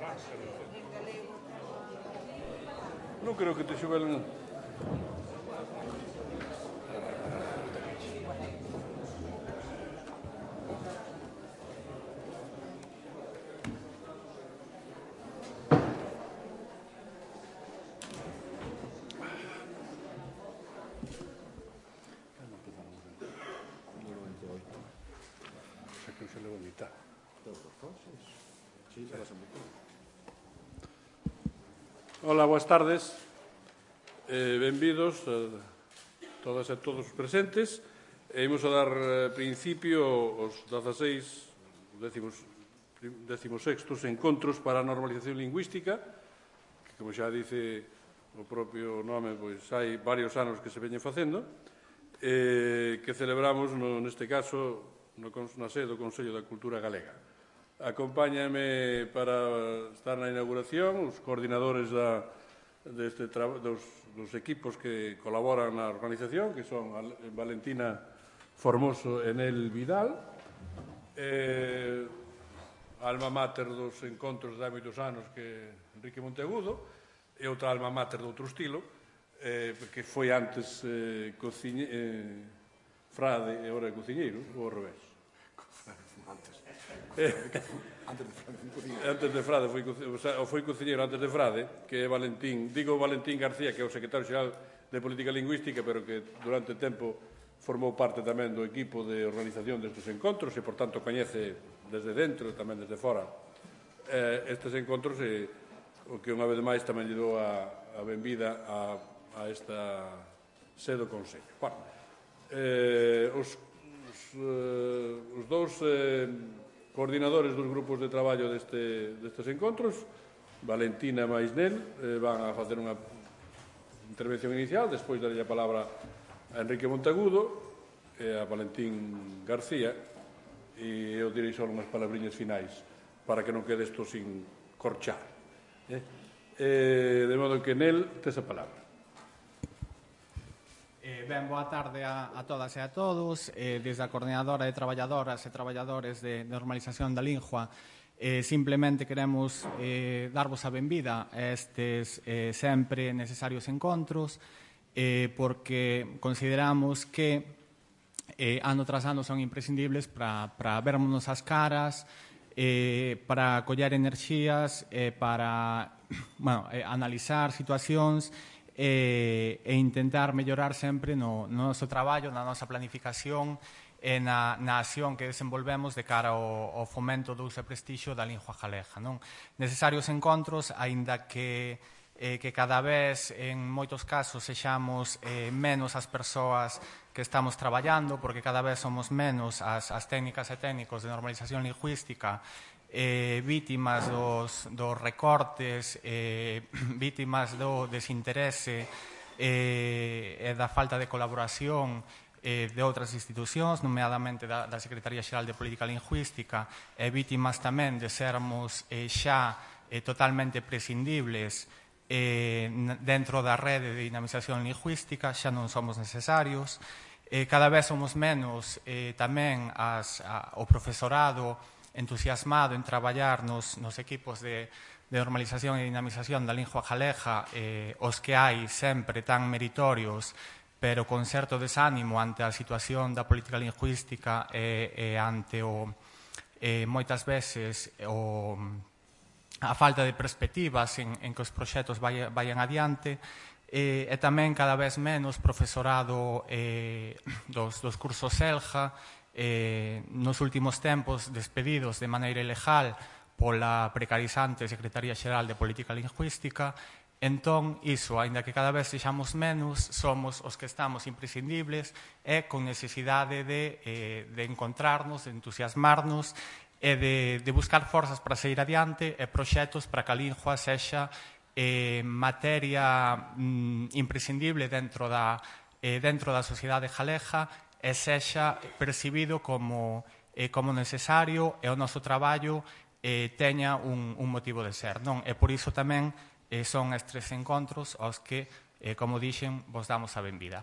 Non creo que te xovelen... Ola, boas tardes. Benvidos a todas e todos os presentes. Imos a dar principio aos 16º encontros para a normalización lingüística, que, como xa dice o propio nome, pois hai varios anos que se veñen facendo, que celebramos, neste caso, na sede do Consello da Cultura Galega. Acompáñame para estar na inauguración os coordinadores dos equipos que colaboran na organización, que son Valentina Formoso e Nel Vidal, alma mater dos encontros de hai moitos anos que Enrique Monteagudo, e outra alma mater de outro estilo, que foi antes frade e ora cociñeiro, ou ao revés. Antes de Frade, foi cociñeiro antes de Frade, que é Valentín García, que é o secretario xeral de Política Lingüística, pero que durante tempo formou parte tamén do equipo de organización destes encontros e, por tanto, coñece desde dentro e tamén desde fora estes encontros, e o que unha vez máis tamén lle dou a benvida a esta sede do Consello. Os dous coordinadores dos grupos de traballo destes encontros, Valentina e Nel, van a facer unha intervención inicial, despois darlle a palabra a Enrique Monteagudo e a Valentín García, e eu direi só unhas palabriñas finais para que non quede isto sin corchar. De modo que, Nel, tes a palabra. Ben, boa tarde a todas e a todos. Desde a Coordinadora de Traballadoras e Traballadores de Normalización da Lingua, simplemente queremos darvos a benvida a estes sempre necesarios encontros, porque consideramos que ano tras ano son imprescindibles para vermos as caras, para coller enerxías, para analizar situacións e intentar mellorar sempre no noso traballo, na nosa planificación e na acción que desenvolvemos de cara ao fomento do uso e prestixio da lingua galega. Necesarios encontros, aínda que cada vez, en moitos casos, sexamos menos as persoas que estamos traballando, porque cada vez somos menos as técnicas e técnicos de normalización lingüística, vítimas dos recortes, vítimas do desinterese e da falta de colaboración de outras institucións, nomeadamente da Secretaría Xeral de Política Lingüística, e vítimas tamén de sermos xa totalmente prescindibles dentro da rede de dinamización lingüística, xa non somos necesarios. Cada vez somos menos tamén o profesorado entusiasmado en traballar nos equipos de normalización e dinamización da lingua galega, os que hai sempre tan meritorios, pero con certo desánimo ante a situación da política lingüística e ante moitas veces a falta de perspectivas en que os proxectos vayan adiante, e tamén cada vez menos profesorado dos cursos ELGA, nos últimos tempos despedidos de maneira ilegal pola precarizante Secretaría Xeral de Política Lingüística. Entón, iso, aínda que cada vez sexamos menos, somos os que estamos imprescindibles e con necesidade de encontrarnos, de entusiasmarnos e de buscar forzas para seguir adiante e proxectos para que a lingua sexa materia imprescindible dentro da sociedade galega e sexa percibido como necesario e o noso traballo teña un motivo de ser. E por iso tamén son estes encontros aos que, como dixen, vos damos a benvida.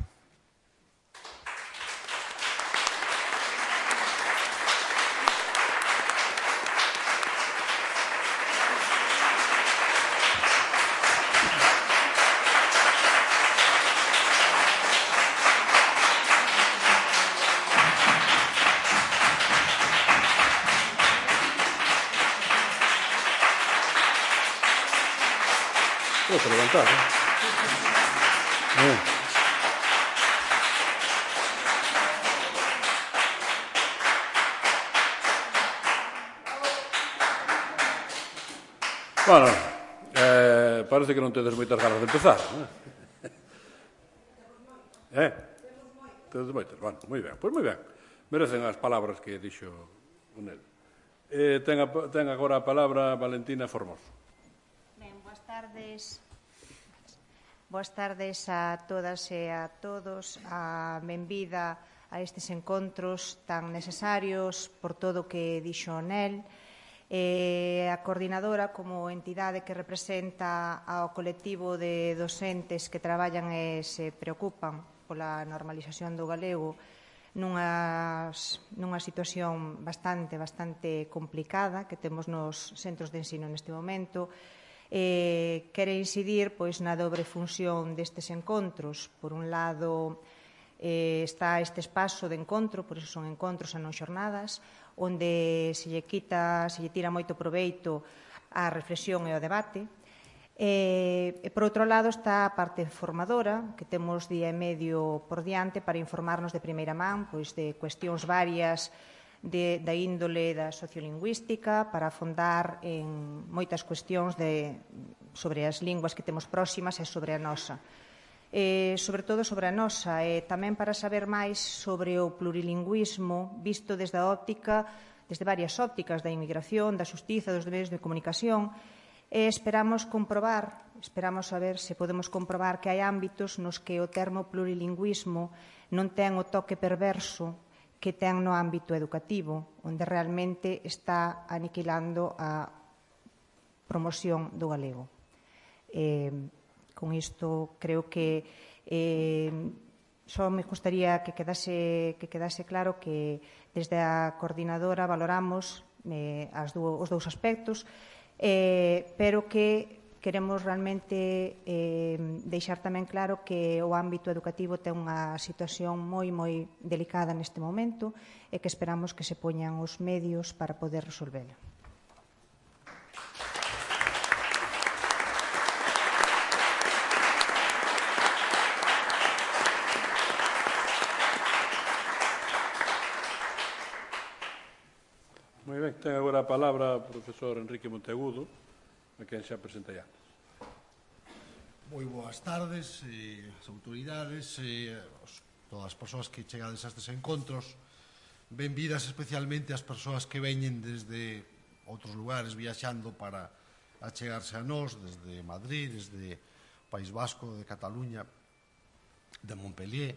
Posso levantar, Bueno, parece que non tedes moitas ganas de empezar, Tedes moitas, bueno, moi ben, pois moi ben. Merecen as palabras que dixo o Nel. Ten agora a palabra Valentina Formoso. Ben, boas tardes. Boas tardes a todas e a todos. A benvida a estes encontros tan necesarios por todo o que dixo Nel. A coordinadora, como entidade que representa ao colectivo de docentes que traballan e se preocupan pola normalización do galego nunha situación bastante complicada que temos nos centros de ensino neste momento, quere incidir na dobre función destes encontros. Por un lado, está este espazo de encontro, por iso son encontros e non xornadas, onde se lle tira moito proveito á reflexión e ao debate. E, por outro lado, está a parte formadora, que temos día e medio por diante para informarnos de primeira man de cuestións varias da índole da sociolingüística, para afondar en moitas cuestións sobre as linguas que temos próximas e sobre a nosa. Sobre todo sobre a nosa, e tamén para saber máis sobre o plurilingüismo visto desde varias ópticas da inmigración, da xustiza, dos medios de comunicación. Esperamos saber se podemos comprobar que hai ámbitos nos que o termo plurilingüismo non ten o toque perverso que ten no ámbito educativo, onde realmente está aniquilando a promoción do galego. Con isto creo que só me gustaría que quedase claro que desde a coordinadora valoramos os dous aspectos, pero que queremos realmente deixar tamén claro que o ámbito educativo ten unha situación moi delicada neste momento e que esperamos que se poñan os medios para poder resolvela. Moi ben, ten agora a palabra o profesor Enrique Monteagudo, a quen xa presentei antes. Moi boas tardes, as autoridades, todas as persoas que chegades a estes encontros. Benvidas especialmente as persoas que veñen desde outros lugares viaxando para achegarse a nós, desde Madrid, desde País Vasco, de Cataluña, de Montpellier.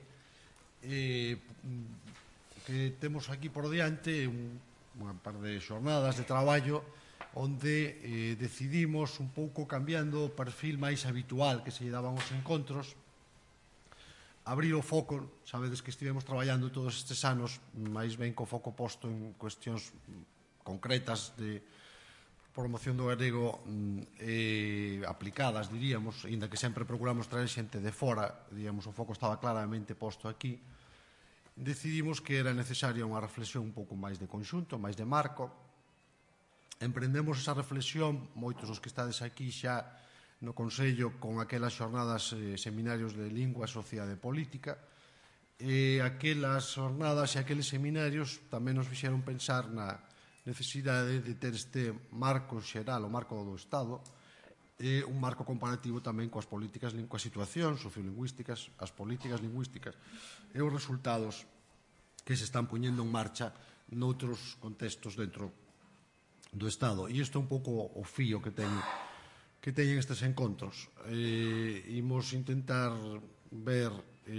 Que temos aquí por diante unha par de xornadas de traballo onde decidimos un pouco cambiando o perfil máis habitual que se lle daban os encontros, abrir o foco. Sabedes que estivemos traballando todos estes anos máis ben co foco posto en cuestións concretas de promoción do galego aplicadas, diríamos, ainda que sempre procuramos traer xente de fora, diríamos, o foco estaba claramente posto aquí. Decidimos que era necesaria unha reflexión un pouco máis de conxunto, máis de marco. Emprendemos esa reflexión, moitos dos que estades aquí xa no Consello, con aquelas xornadas, seminarios de lingua, sociedade e política. Aquelas xornadas e aqueles seminarios tamén nos fixeron pensar na necesidade de ter este marco xeral, o marco do Estado, e un marco comparativo tamén coas políticas, coas situacións sociolingüísticas, as políticas lingüísticas e os resultados que se están poñendo en marcha noutros contextos dentro do Estado. E isto é un pouco o fío que teñen estes encontros. Imos intentar ver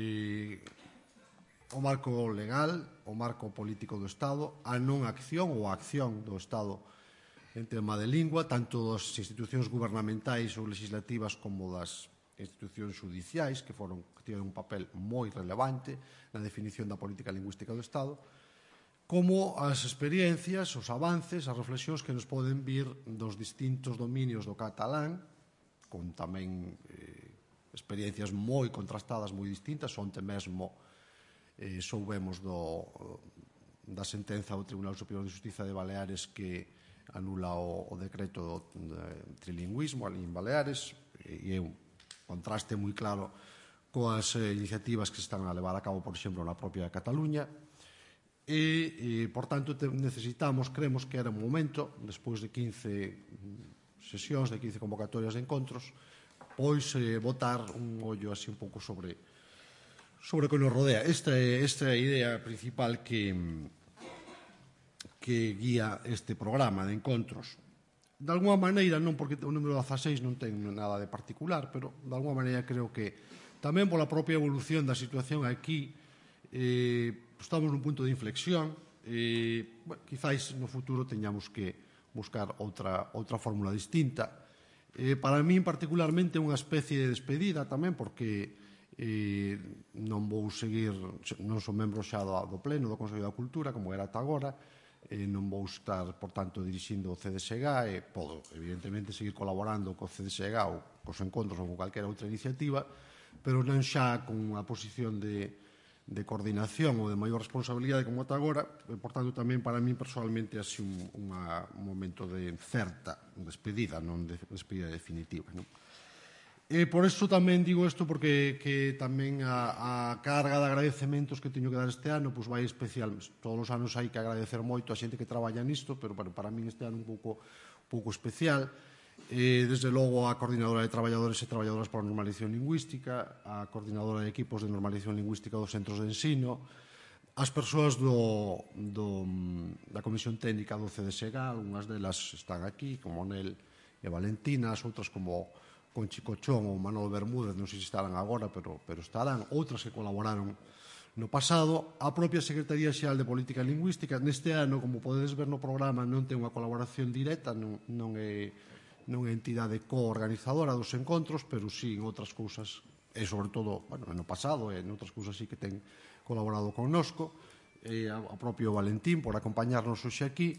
o marco legal, o marco político do Estado, a non acción ou a acción do Estado en tema de lingua, tanto das institucións gubernamentais ou legislativas como das institucións judiciais, que tiveron un papel moi relevante na definición da política lingüística do Estado, como as experiencias, os avances, as reflexións que nos poden vir dos distintos dominios do catalán, con tamén experiencias moi contrastadas, moi distintas. Onte mesmo soubemos da sentenza do Tribunal Superior de Xustiza de Baleares que anula o decreto de trilingüismo ali en Baleares, e é un contraste moi claro coas iniciativas que se están a levar a cabo, por exemplo, na propia Cataluña. E, por tanto, necesitamos, creemos que era un momento, despois de 15 sesións, de 15 convocatorias de encontros, pois botar un ollo así un pouco sobre o que nos rodea. Esta é a idea principal que guía este programa de encontros. De alguma maneira, non porque o número 16 non ten nada de particular, pero de alguma maneira creo que tamén pola propia evolución da situación aquí estamos nun punto de inflexión e quizáis no futuro teñamos que buscar outra fórmula distinta. Para mí particularmente unha especie de despedida tamén porque non vou seguir, non son membro xa do Pleno do Consello da Cultura como era ata agora, non vou estar, por tanto, dirixindo o CDSG e podo, evidentemente, seguir colaborando co CDSG ou cos encontros ou con calquera outra iniciativa, pero non xa con unha posición de coordinación ou de maior responsabilidade como ata agora, e, por tanto, tamén para mí personalmente é así un momento de certa despedida, non de despedida definitiva. E por iso tamén digo isto porque tamén a carga de agradecementos que teño que dar este ano pois vai especial. Todos os anos hai que agradecer moito a xente que traballa nisto, pero para mí este ano un pouco especial. Desde logo a Coordinadora de Traballadores e Traballadoras para a Normalización Lingüística, a Coordinadora de Equipos de Normalización Lingüística dos Centros de Ensino, as persoas da Comisión Técnica do CDSG, algunhas delas están aquí, como Nel e Valentina, as outras como Conchi Cochón ou Manolo Bermúdez, non sei se estarán agora, pero estarán, outras que colaboraron no pasado, a propia Secretaría Xeral de Política Lingüística. Neste ano, como podedes ver no programa, non ten unha colaboración directa, non é entidade coorganizadora dos encontros, pero sí en outras cousas, e sobre todo, no pasado, e en outras cousas sí que ten colaborado connosco, a propio Valentín por acompañarnos hoxe aquí,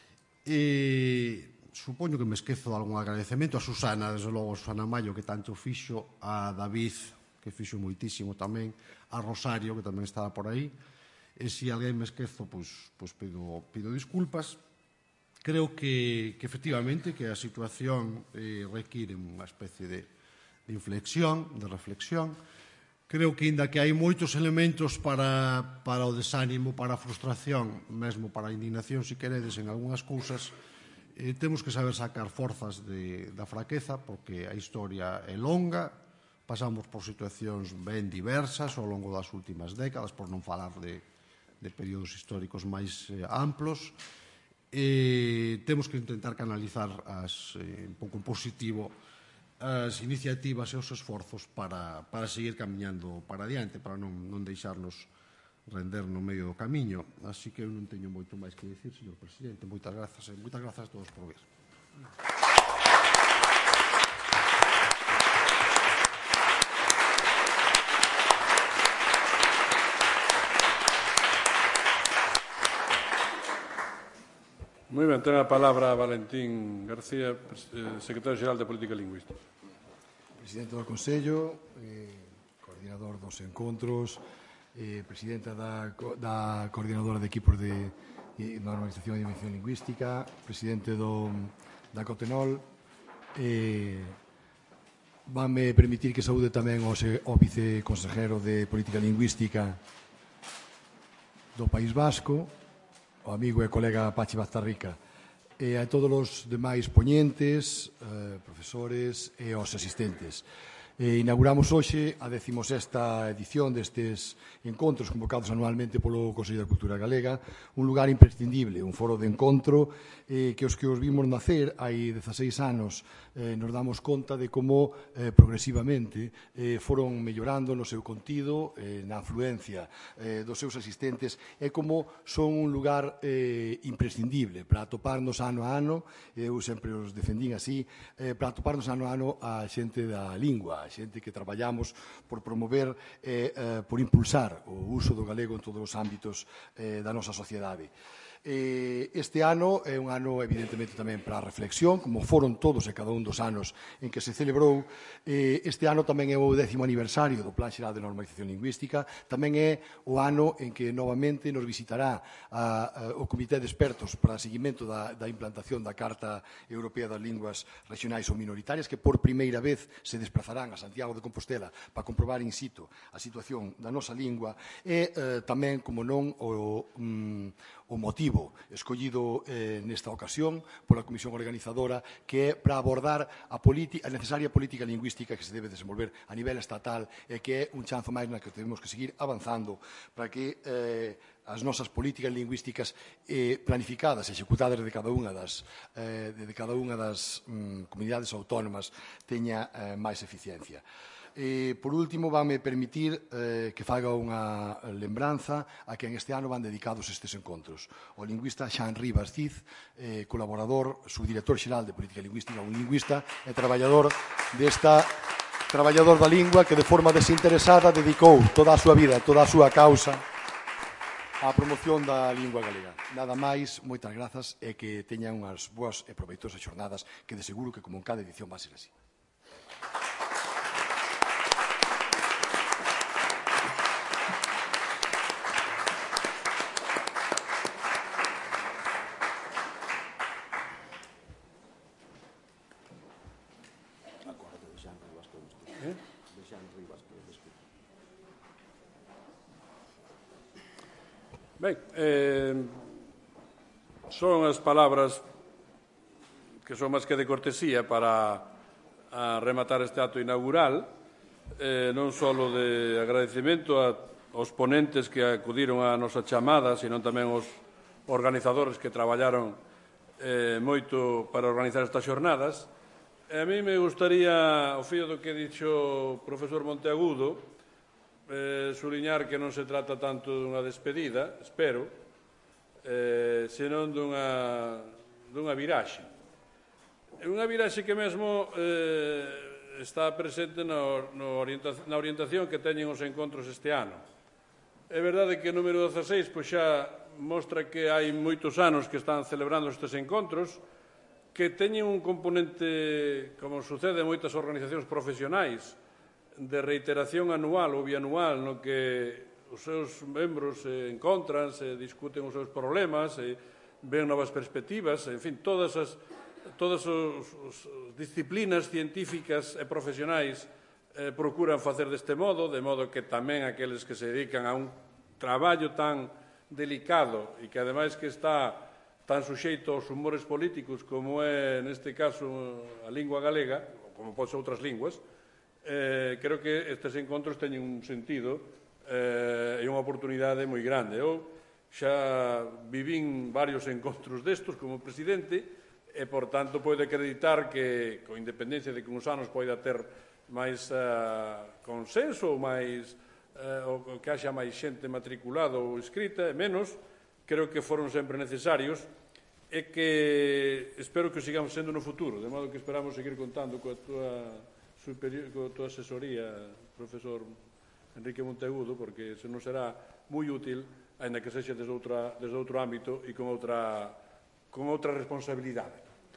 e supoño que me esquezo de algún agradecemento a Susana, desde logo, Susana Mayo, que tanto fixo, a David, que fixo moitísimo tamén, a Rosario, que tamén estaba por aí, e se alguén me esquezo, pois pido disculpas. Creo que efectivamente que a situación require unha especie de inflexión, de reflexión. Creo que, inda que hai moitos elementos para o desánimo, para a frustración, mesmo para a indignación, se queredes, en algunhas cousas, temos que saber sacar forzas da fraqueza, porque a historia é longa, pasamos por situacións ben diversas ao longo das últimas décadas, por non falar de períodos históricos máis amplos, e temos que intentar canalizar un pouco en positivo as iniciativas e os esforzos para seguir camiñando para adiante, para non deixarnos render no medio do camiño. Así que eu non teño moito máis que dicir, señor presidente. Moitas grazas a todos por vir. Moi ben, ten a palabra Valentín García, secretario xeral de Política Lingüística. Presidente do Consello, coordinador dos encontros, presidenta da coordinadora de equipos de normalización e dimensión lingüística, presidente da Cotenol. Vanme permitir que saúde tamén o viceconsejero de Política Lingüística do País Vasco, o amigo e colega Pachi Baztarrica, e a todos os demais poñentes, profesores e os asistentes. Inauguramos hoxe a 16ª edición destes encontros convocados anualmente polo Consello da Cultura Galega, un lugar imprescindible, un foro de encontro que os vimos nacer hai 16 anos nos damos conta de como progresivamente foron mellorando no seu contido, na afluencia dos seus asistentes, e como son un lugar imprescindible para atoparnos ano a ano, eu sempre os defendín así, para atoparnos ano a ano a xente da lingua, a xente que traballamos por promover e por impulsar o uso do galego en todos os ámbitos da nosa sociedade. Este ano é un ano, evidentemente, tamén para a reflexión, como foron todos e cada un dos anos en que se celebrou. Este ano tamén é o 10º aniversario do Plan Xeral de Normalización Lingüística, tamén é o ano en que novamente nos visitará o Comité de Expertos para o seguimento da implantación da Carta Europea das Linguas Regionais ou Minoritarias, que por primeira vez se desplazarán a Santiago de Compostela para comprobar in situ a situación da nosa lingua, e tamén, como non, o motivo escollido nesta ocasión pola Comisión Organizadora, que é para abordar a necesaria política lingüística que se debe desenvolver a nivel estatal e que é un chanzo máis na que temos que seguir avanzando para que as nosas políticas lingüísticas planificadas e executadas de cada unha das comunidades autónomas teña máis eficiencia. Por último, vanme permitir que faga unha lembranza a quen este ano van dedicados estes encontros. O lingüista Xan Rivas Cid, colaborador, subdirector xeral de Política Lingüística, un lingüista e traballador da lingua que de forma desinteresada dedicou toda a súa vida, toda a súa causa á promoción da lingua galega. Nada máis, moitas grazas e que teñan unhas boas e proveitosas xornadas que de seguro que como en cada edición va a ser así. Ben, son as palabras que son máis que de cortesía para rematar este acto inaugural, non só de agradecemento aos ponentes que acudiron á nosa chamada, sino tamén aos organizadores que traballaron moito para organizar estas xornadas. A mí me gustaría, ao fío do que dixo o profesor Monteagudo, suliñar que non se trata tanto dunha despedida, espero, senón dunha viraxe. Unha viraxe que mesmo está presente na orientación que teñen os encontros este ano. É verdade que o número 16 xa mostra que hai moitos anos que están celebrando estes encontros, que teñen un componente, como sucede en moitas organizacións profesionais, de reiteración anual ou bianual, no que os seus membros se encontran, se discuten os seus problemas, ven novas perspectivas, en fin, todas as disciplinas científicas e profesionais procuran facer deste modo, de modo que tamén aqueles que se dedican a un traballo tan delicado e que ademais que está tan suxeito aos humores políticos como é neste caso a lingua galega, como pode ser outras linguas, creo que estes encontros teñen un sentido e unha oportunidade moi grande. Eu xa vivín varios encontros destos como presidente e, por tanto, podo acreditar que, con independencia de que uns anos poida ter máis consenso ou que haxa máis xente matriculada ou inscrita e menos, creo que foron sempre necesarios e que espero que sigamos sendo no futuro, de modo que esperamos seguir contando coa tua asesoría, profesor Enrique Monteagudo, porque se non será moi útil, ainda que sexa desde outro ámbito e con outra responsabilidade.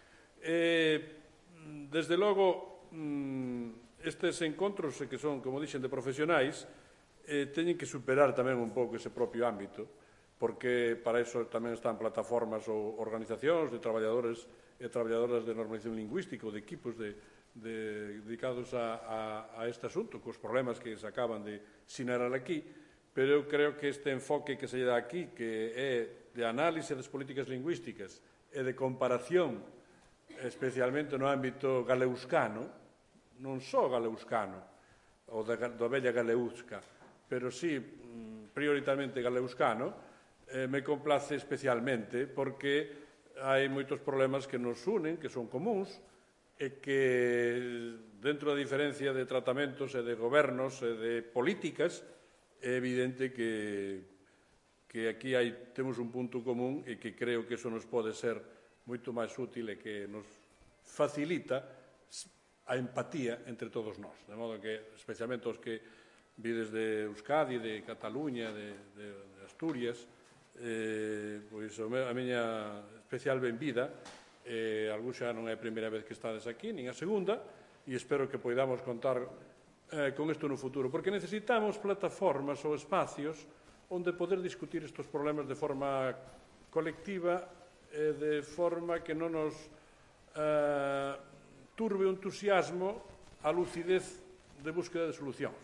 Desde logo, estes encontros que son, como dixen, de profesionais, teñen que superar tamén un pouco ese propio ámbito, porque para iso tamén están plataformas ou organizacións de traballadores e traballadoras de normalización lingüística ou de equipos dedicados a este asunto, cos problemas que se acaban de sinalar aquí, pero eu creo que este enfoque que se lle dá aquí, que é de análise das políticas lingüísticas e de comparación, especialmente no ámbito galeuscano, non só galeuscano, ou da bella galeusca, pero sí prioritariamente galeuscano, me complace especialmente porque hai moitos problemas que nos unen, que son comuns, e que dentro da diferencia de tratamentos e de gobernos e de políticas é evidente que aquí temos un punto común e que creo que eso nos pode ser moito máis útil e que nos facilita a empatía entre todos nós. De modo que, especialmente os que vides de Euskadi, de Cataluña, de Asturias, pois a miña especial benvida. Algún xa non é a primeira vez que estades aquí, nin a segunda, e espero que poidamos contar con isto no futuro, porque necesitamos plataformas ou espacios onde poder discutir estes problemas de forma colectiva e de forma que non nos turbe o entusiasmo a lucidez de búsqueda de solucións.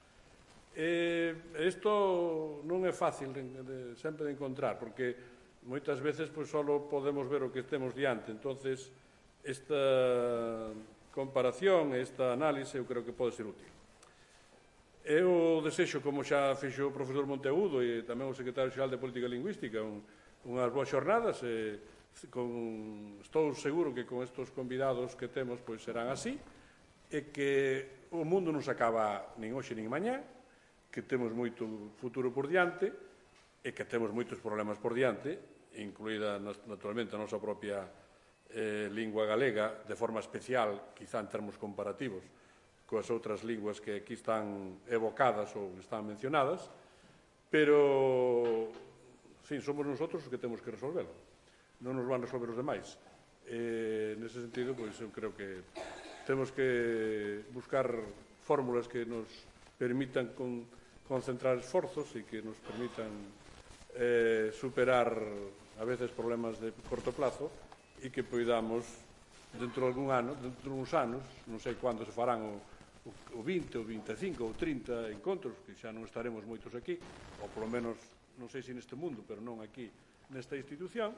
Isto non é fácil sempre de encontrar, porque moitas veces só podemos ver o que temos diante. Entonces, esta comparación, esta análise, eu creo que pode ser útil. Eu desexo, como xa fixo o profesor Monteagudo e tamén o secretario xeral de Política Lingüística, unhas boas xornadas. Estou seguro que con estes convidados que temos serán así, e que o mundo non se acaba nin hoxe nin mañá, que temos moito futuro por diante e que temos moitos problemas por diante, incluída naturalmente a nosa propia lingua galega, de forma especial, quizá en termos comparativos, coas outras linguas que aquí están evocadas ou están mencionadas, pero, sim, somos nosotros os que temos que resolverlo. Non nos van resolver os demais. Nese sentido, eu creo que temos que buscar fórmulas que nos permitan concentrar esforzos e que nos permitan superar a veces problemas de corto plazo e que poidamos dentro de algún ano, dentro de uns anos, non sei cando se farán o 20, o 25 ou 30 encontros, que xa non estaremos moitos aquí, ou polo menos, non sei se neste mundo, pero non aquí nesta institución,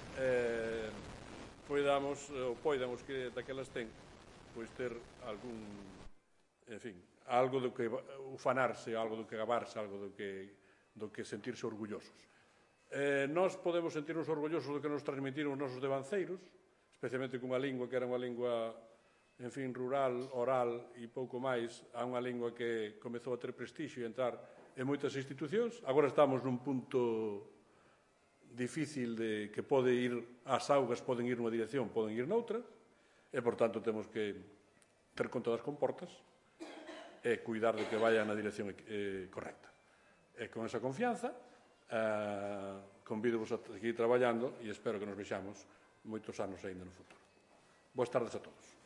poidamos que daquelas ten ter algún, en fin, algo do que ufanarse, algo do que gabarse, algo do que sentirse orgullosos. Nós podemos sentirnos orgullosos do que nos transmitiron os nosos devanceiros, especialmente cunha lingua que era unha lingua, en fin, rural, oral e pouco máis, a unha lingua que comezou a ter prestixio e entrar en moitas institucións. Agora estamos nun punto difícil de que pode ir, as augas poden ir nunha dirección, poden ir noutra, e, por tanto, temos que ter conta das comportas e cuidar de que vayan na dirección correcta. E con esa confianza, convido-vos a seguir traballando e espero que nos vexamos moitos anos ainda no futuro. Boas tardes a todos.